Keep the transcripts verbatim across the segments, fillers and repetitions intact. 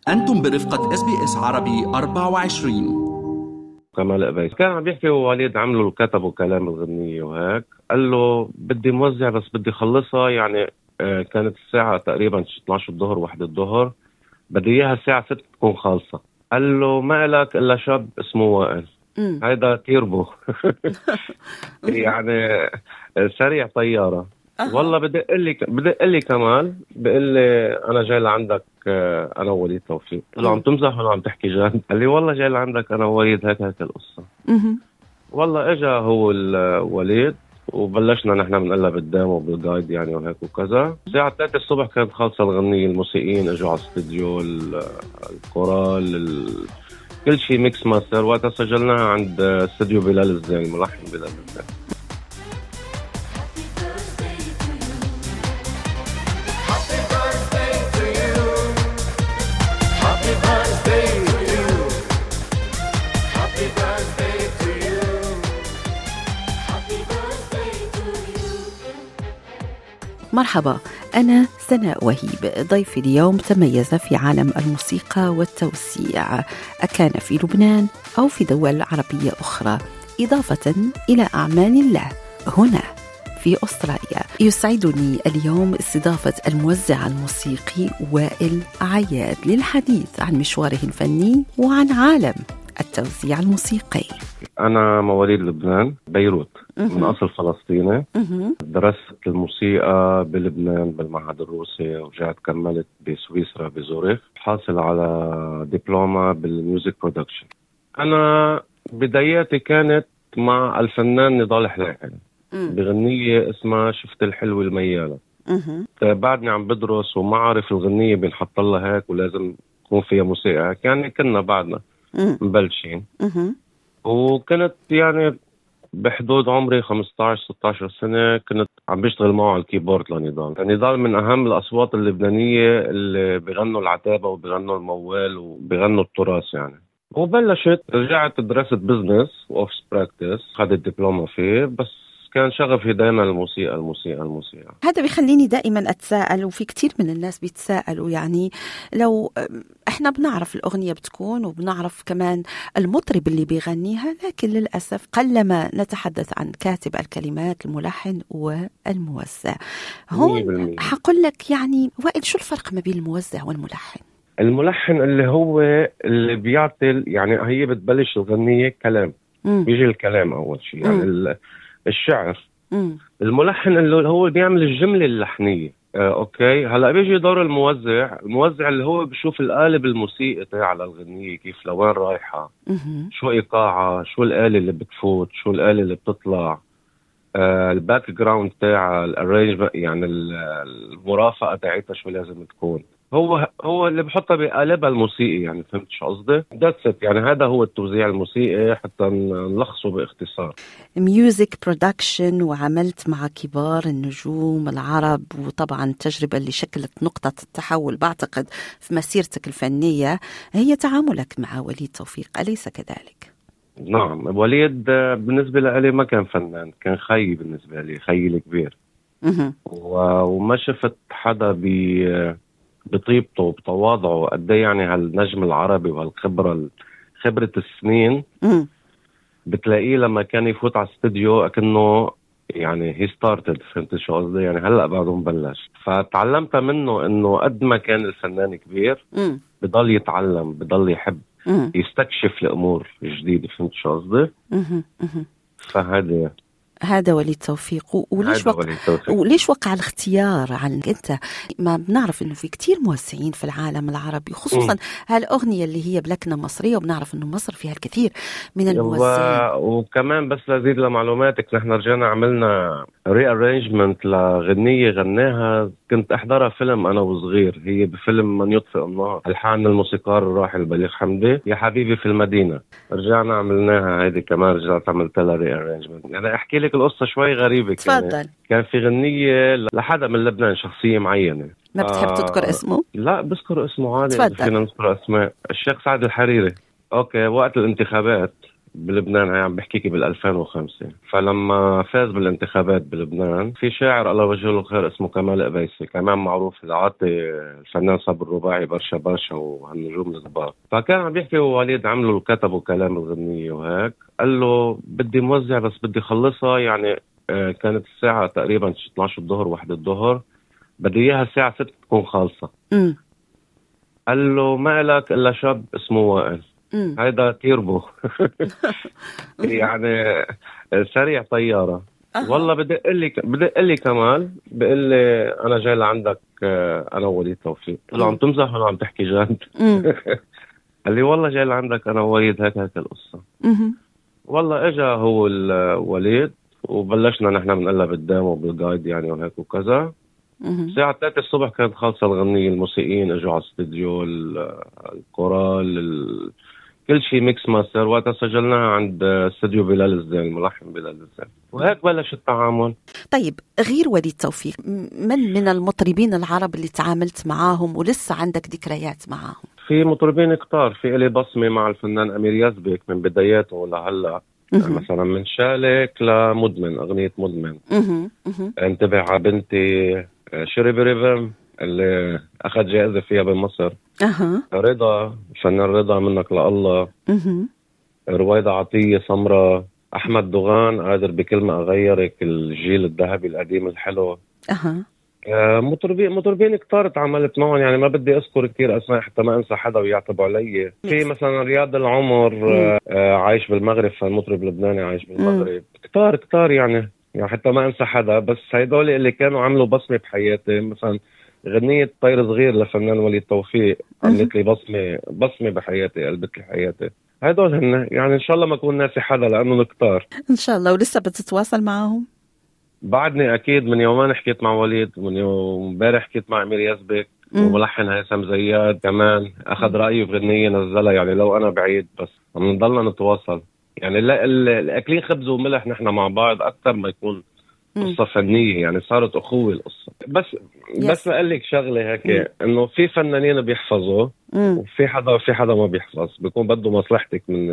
أنتم برفقة إس بي إس عربي أربعة وعشرين. كمال قبيس كان عم بيحكي وليد عملوا كتبوا كلام الغنية وهيك، قال له بدي موزع بس بدي خلصها يعني آه كانت الساعة تقريبا اثني عشر الظهر واحد الظهر، بدي إياها الساعة ستة تكون خالصة. قال له ما لك إلا شاب اسمه وائل، هيدا تيربو يعني سريع طيارة. أه. والله بدق لي بدق لي كمال بقول لي أنا جاي لعندك أنا وليد توفيق. قلت له عم تمزح ولا عم تحكي جد؟ قال لي والله جاي لعندك أنا وليد هيك هيك القصة. أه. والله إجا هو الوليد وبلشنا نحن بنقلها بالديمو بالجايد يعني وهيك وكذا. الساعة ثلاثة الصبح كانت خالصة الغنية، الموسيقيين اجوا على الاستديو، الكورال ال... كل شيء ميكس ماستر. وقتها سجلناها عند استديو بلال الزين، الملحن بلال الزين. مرحبا، أنا سناء وهيب. ضيفي اليوم تميز في عالم الموسيقى والتوزيع، أكان في لبنان أو في دول عربية أخرى، إضافة إلى أعمال له هنا في أستراليا. يسعدني اليوم استضافة الموزع الموسيقي وائل عياد للحديث عن مشواره الفني وعن عالم التوزيع الموسيقي. أنا مواليد لبنان، بيروت، من أصل فلسطيني. درست الموسيقى بلبنان بالمعهد الروسي، ورجعت كملت بسويسرا بزوريخ، حاصل على دبلومة بالميوزك برودكشن. أنا بداياتي كانت مع الفنان نضال حلاحل بغنية اسمها شفت الحلوة الميالة. بعدني عم بدرس وما عارف الغنية بنحط لها هيك ولازم يكون فيها موسيقى، يعني كنا بعدنا مبلشين. وكنت يعني بحدود عمري خمسة عشر ستة عشر سنة كنت عم بشتغل معه على الكيبورد لنضال. نضال من أهم الأصوات اللبنانية اللي بيغنوا العتابة وبيغنوا الموال وبيغنوا التراث يعني. وبلشت رجعت درست بزنس وأوفيس براكتس، خدت دبلومة فيه، بس كان شغفي دائما الموسيقى الموسيقى الموسيقى. هذا بيخليني دائما أتساءل، وفي كتير من الناس بيتساءلوا، يعني لو احنا بنعرف الأغنية بتكون وبنعرف كمان المطرب اللي بيغنيها، لكن للأسف قلما نتحدث عن كاتب الكلمات، الملحن والموزع. هون حقول لك يعني وائل، شو الفرق ما بين الموزع والملحن؟ الملحن اللي هو اللي بيعطي، يعني هي بتبلش الغنية كلام، مم. بيجي الكلام أول شيء يعني الشعر. مم. الملحن اللي هو بيعمل الجملة اللحنية. آه، أوكي. هلأ بيجي دور الموزع. الموزع اللي هو بيشوف القالب الموسيقي تاع على الغنية كيف لوين رايحة، مم. شو إيقاعها، شو الآلة اللي بتفوت، شو الآلة اللي بتطلع، آه، الباك جراوند تاع الارينجمنت، يعني المرافقة تاعتها شو لازم تكون. هو هو اللي بحطها بقالبها الموسيقي، يعني فهمت شو قصدي؟ ذاتس يعني هذا هو التوزيع الموسيقي حتى نلخصه باختصار. ميوزك برودكشن، وعملت مع كبار النجوم العرب، وطبعا التجربة اللي شكلت نقطة التحول بعتقد في مسيرتك الفنية هي تعاملك مع وليد توفيق، أليس كذلك؟ نعم، وليد بالنسبة لي ما كان فنان، كان خي بالنسبة لي، خي الكبير. وما شفت حدا ب بطيبته وبتواضعه قد ايه يعني هالنجم العربي وهالخبره خبره السنين. مم. بتلاقيه لما كان يفوت على الاستوديو كأنه يعني هي ستارتد، فهمت شو قصدي؟ يعني هلا بعده مبلش. فتعلمت منه انه قد ما كان الفنان كبير مم. بضل يتعلم، بضل يحب مم. يستكشف الامور الجديده، فهمت شو قصدي؟ فهذا هذا وليد توفيق. وليش وقع وليش وقع الاختيار عنك انت؟ ما بنعرف انه في كتير موزعين في العالم العربي، خصوصا هالاغنيه اللي هي بلكنه مصريه، وبنعرف انه مصر فيها الكثير من الموزعين. وكمان بس لزيد لمعلوماتك، نحن رجعنا عملنا ري ارينجمنت لغنيه غناها، كنت احضرها فيلم انا وصغير، هي بفيلم من يطفئ النار، الحان الموسيقار الراحل بليغ حمدي، يا حبيبي في المدينه. رجعنا عملناها هيدي كمان، رجعت عملت لها ري ارينجمنت. يعني احكي لك القصة شوي غريبة. تفضل. يعني كان في غنية لحدا من لبنان، شخصية معينة. ما بتحب آه تذكر اسمه؟ لا بذكر اسمه عادي. تفضل. فينا نذكر اسماء. الشيخ سعد الحريري. اوكي. وقت الانتخابات بلبنان، هي عم بحكيكي بالألفين وخمسة. فلما فاز بالانتخابات بلبنان في شاعر الله وجه له خير اسمه كمال قبيسي، كمان معروف إذا عاطي الفنان صابر الرباعي برشا برشا وهالنجوم الكبار. فكان عم بيحكي وليد، عملوا كتبوا كلام الغنية وهيك، قال له بدي موزع بس بدي خلصها، يعني كانت الساعة تقريبا اثني عشر الظهر واحد الظهر، بدي إياها الساعة ستة تكون خالصة. م. قال له ما لك إلا شاب اسمه وائل، هيدا تيربو يعني سريع طيارة. أه. والله بدق لي بدق لي كمال بقول لي أنا جاي لعندك أنا وليد توفيق. قلت له عم تمزح ولا عم تحكي جد؟ قال لي والله جاي لعندك أنا وليد، هيك هيك القصة. والله إجا هو الوليد وبلشنا نحن بنقلها بالدام وبالقايد يعني وهيك وكذا. الساعة ثلاثة الصبح كانت خالصة الغنية، الموسيقيين اجوا على الاستديو، الكورال، ال... كل شيء ميكس ماستر. وقتها سجلناها عند استديو بلال الزين، الملحن بلال الزين، وهيك بلش التعامل. طيب غير وليد توفيق، من من المطربين العرب اللي تعاملت معاهم ولسه عندك ذكريات معاهم؟ في مطربين كتار، في إلي بصمة مع الفنان أمير يزبك من بداياته لهلا، مثلا من شالك لمدمن، أغنية مدمن، انتبه على بنتي، شرب ريفم اللي أخذ جائزة فيها بمصر، أه. رضا، فنان رضا منك لله، أه. رويدة عطية، سمرة، أحمد دوغان، قادر بكلمة أغيرك، الجيل الذهبي القديم الحلو. أه. آه مطربين مطربين كتار تعاملت معهم، يعني ما بدي أذكر كتير أسماء حتى ما أنسى حدا ويعتبوا علي. في مثلا رياض العمر، آه آه عايش بالمغرب، فالمطرب لبناني عايش بالمغرب. كتار كتار يعني يعني حتى ما أنسى حدا، بس هيدول اللي كانوا عملوا بصمة بحياتي. مثلا غنية طير صغير لفنان وليد توفيق عملت لي بصمة بصمة بحياتي، قلبت لي حياتي. هيدول هن يعني إن شاء الله ما أكون ناسي حدا لأنه كتار إن شاء الله. ولسه بتتواصل معهم؟ بعدني أكيد، من يومين حكيت مع وليد، من يوم امبارح حكيت مع أمير يزبك، وملحن هيثم زياد كمان أخذ رأيي في غنية نزلها. يعني لو أنا بعيد بس عم نضلنا نتواصل، يعني الأكلين خبز وملح نحن مع بعض أكثر ما يكون قصة فنية، يعني صارت أخوة القصة. بس yes. بس بقول لك شغلة هيك، إنه في فنانين بيحفظوا وفي حدا في حدا ما بيحفظ، بيكون بده مصلحتك من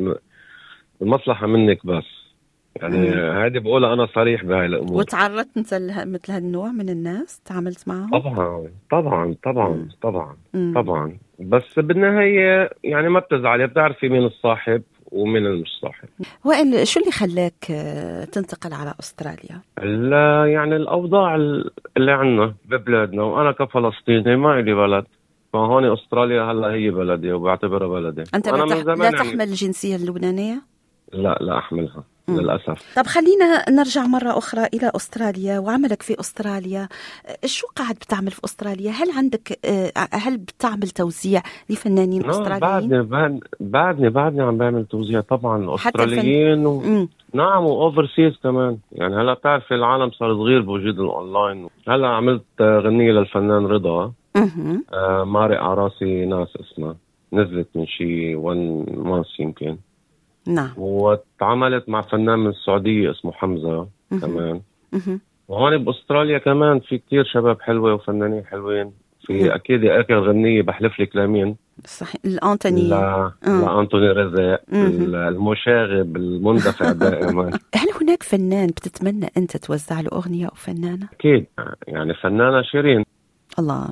المصلحة منك بس. يعني هذه بقولها أنا صريح بهاي الأمور. وتعرضت مثل مثل هالنوع من الناس، تعاملت معهم؟ طبعا طبعا طبعا مم. طبعا مم. طبعا. بس بالنهاية يعني ما بتزعلي، بتعرفي مين الصاحب ومين المش صاحب. وائل، شو اللي خلاك تنتقل على أستراليا؟ لا يعني الأوضاع اللي عنا ببلادنا، وأنا كفلسطيني ما إلي بلد، فهون أستراليا هلا هي بلدي وبعتبرها بلدي. أنت لا, تح... لا تحمل الجنسية اللبنانية؟ لا لا أحملها مم. للأسف. طب خلينا نرجع مرة أخرى إلى أستراليا وعملك في أستراليا. شو قاعد بتعمل في أستراليا؟ هل عندك هل بتعمل توزيع لفنانين أستراليين؟ بعدني بعدني بعدني بعدني عم بعمل توزيع طبعا أستراليين و... نعم، وأوفرسيز كمان. يعني هلا بتعرف العالم صار صغير بوجود الأونلاين. هلا عملت غنية للفنان رضا، آه مارق عراسي ناس اسمها، نزلت من شي ون مانس يمكن. نعم. وتعاملت مع فنان من السعودية اسمه حمزة مه. كمان مه. وهون بأستراليا كمان في كتير شباب حلوة وفنانين حلوين. في مه. أكيد آخر غنية بحلف لك لمين؟ صحيح، الأنتوني لا لأنتوني رزاق، المشاغب المندفع دائما. هل هناك فنان بتتمنى أنت توزع له أغنية أو فنانة؟ أكيد، يعني فنانة شيرين. الله.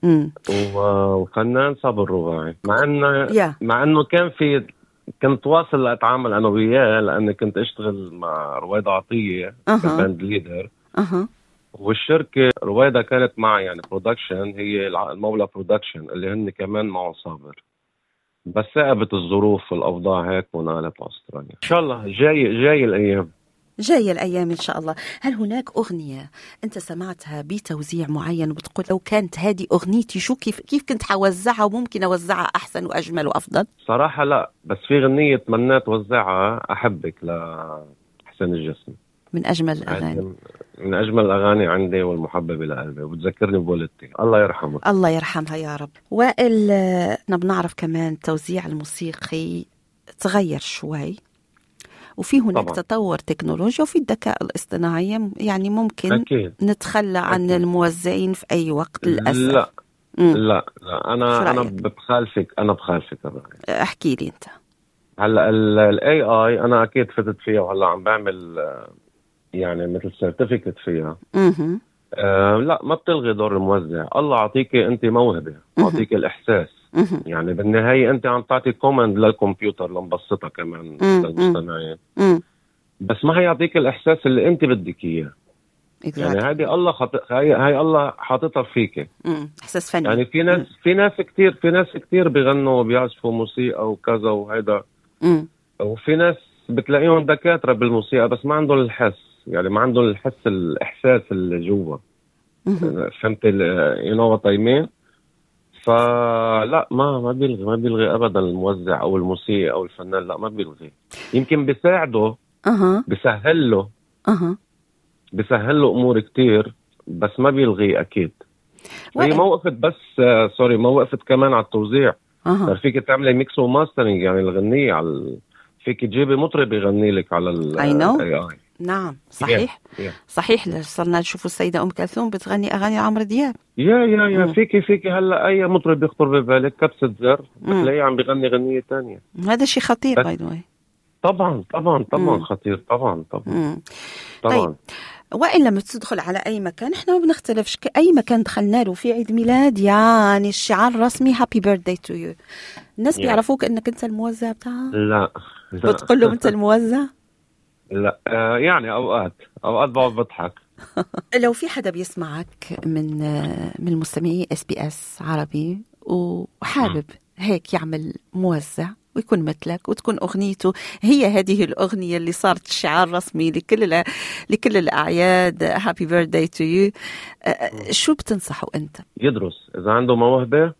وفنان صابر الرباعي، مع إنه yeah. مع إنه كان في كنت واصل لأتعامل أنا وياه، لأني كنت أشتغل مع رويدة عطية كباند ليدر، أه. والشركة رويدة كانت معي يعني برودكشن، هي المولى برودكشن اللي هن كمان معه صابر. بس ثابت الظروف والأوضاع هيك ونقلت أستراليا. إن شاء الله جاي جاي الأيام جاية الأيام إن شاء الله. هل هناك أغنية أنت سمعتها بتوزيع معين وبتقول لو كانت هذه أغنيتي شو كيف كيف كنت حوزعها وممكن أوزعها أحسن وأجمل وأفضل؟ صراحة لا، بس في غنية تمنيت وزعها، أحبك لحسين الجسمي، من أجمل الأغاني من أجمل الأغاني عندي والمحببة لقلبي، وبتذكرني بولدتي الله يرحمها. الله يرحمها يا رب. وائل، احنا بنعرف كمان التوزيع الموسيقي تغير شوي، وفي هناك طبعا تطور تكنولوجيا وفي الذكاء الاصطناعي، يعني ممكن أكيد. نتخلى عن أكيد. الموزعين في أي وقت للأسف. لا لا لا أنا أنا بخالفك أنا بخالفك احكي لي أنت. هلا الاي اي انا اكيد فتت فيها وهلا عم بعمل يعني مثل سيرتيفيكت فيها. اها أه لا ما بتلغي دور الموزع. الله عطيكي انت موهبه، عطيك الاحساس. يعني بالنهايه انت عم تعطي كوماند للكمبيوتر لنبسطها كمان للمستمعين، بس ما هيعطيك الاحساس اللي انت بدك اياه. exactly. يعني هذه الله خط... هاي هاي الله حاططها فيك. احساس فني. يعني في ناس مم. في ناس كتير في ناس كتير بيغنوا وبيعزفوا موسيقى وكذا وهيدا، وفي ناس بتلاقيهم دكاتره بالموسيقى بس ما عندهم الحس، يعني ما عندهم الحس الاحساس اللي جوا. فهمت يو نو وات اي مين؟ فلا ما ما بيلغي ما بيلغي ابدا الموزع او الموسيقى او الفنان، لا ما بيلغي. يمكن بيساعده اها بيسهل له اها بيسهل له امور كتير، بس ما بيلغي اكيد. هي ما وقفت بس آه سوري ما وقفت كمان على التوزيع. أه. فيك تعملي ميكس وماسترينج، يعني الغنية على فيك تجيبي مطرب يغني لك على الاي اي. نعم صحيح. yeah. Yeah. صحيح صرنا نشوفوا السيدة أم كلثوم بتغني أغاني عمرو دياب. يا يا يا فيكي فيكي هلا أي مطرب يخطر ببالك كبسة زر بتلاقيه عم بيغني غنية تانية. هذا شيء خطير باي ذا واي. طبعا طبعا طبعا مم. خطير طبعا طبعا مم. طبعا. طيب وإن لما تدخل على أي مكان إحنا ما بنختلفش، أي مكان دخلنا له في عيد ميلاد يعني الشعار الرسمي هابي بيرثداي تو يو. الناس yeah. بيعرفوك إنك أنت الموزع بتاعها؟ لا, لا. بتقول لهم أنت الموزع؟ لا آه يعني أوقات أوقات بقعد بضحك. لو في حدا بيسمعك من من المستمعين اس بي اس عربي وحابب هيك يعمل موزع ويكون مثلك وتكون أغنيته هي هذه الأغنية اللي صارت شعار رسمي لكل لكل الأعياد هابي بيرثداي تو يو، شو بتنصحه أنت؟ يدرس إذا عنده موهبة.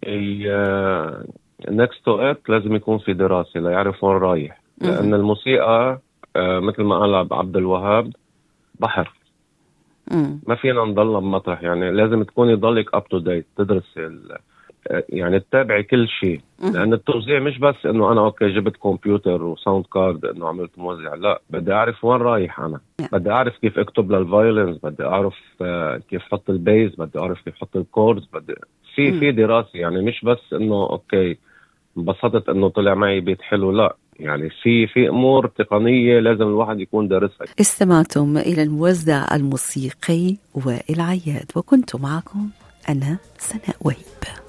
نكست تو ات لازم يكون في دراسة ليعرف وين رايح، لأن الموسيقى مثل ما قال عبد الوهاب بحر. مم. ما فينا نضل بمطرح، يعني لازم تكوني ضلك up to date، تدرسي يعني تتابعي كل شيء. لأن التوزيع مش بس إنه أنا أوكي جبت كمبيوتر وساوند كارد إنه عملت موزع، لا بدي أعرف وين رايح أنا. بدي أعرف كيف أكتب للفايولينز، بدي أعرف كيف حط البيز، بدي أعرف كيف حط الكوردز، بدي في في دراسة. يعني مش بس إنه أوكي انبسطت إنه طلع معي بيت حلو، لا يعني في في امور تقنيه لازم الواحد يكون دارسها. استمعتم الى الموزع الموسيقي وائل عياد، وكنت معكم انا سناء وهيب.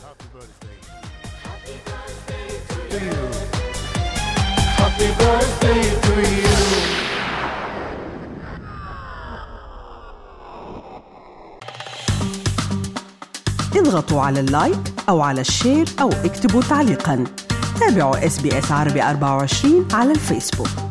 اضغطوا على اللايك او على الشير او اكتبوا تعليقا. تابعوا إس بي إس عربي أربعة وعشرين على الفيسبوك.